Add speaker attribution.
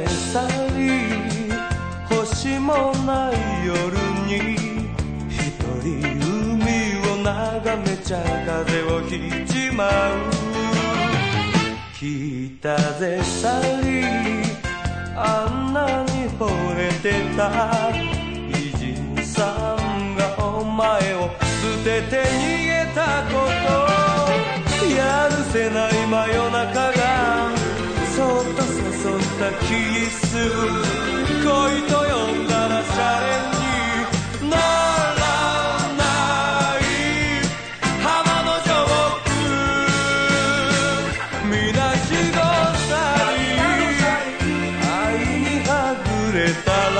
Speaker 1: で去り星もない夜に一人海を眺めちゃ風邪をひいちまう。北で去りあんなに惚れてた偉人さんがお前を捨てて逃げたこと、やるせない真夜中がそっと誘ったキス、恋と呼んだらシャレにならない浜の上空、みなしごさり愛にはぐれた